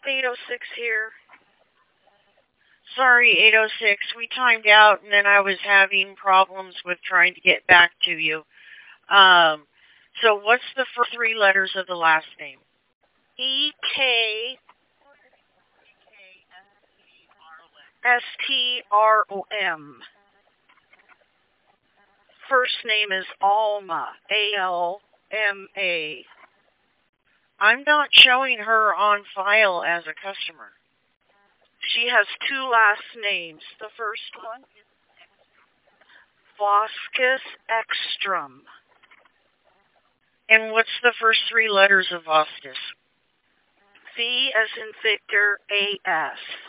806 here. Sorry, 806. We timed out, and then I was having problems with trying to get back to you. Um, so what's the first three letters of the last name? EKSTROM. First name is Alma. ALMA. I'm not showing her on file as a customer. She has two last names. The first one, Voskis Ekstrom. And what's the first three letters of Vostis? V as in Victor, AS.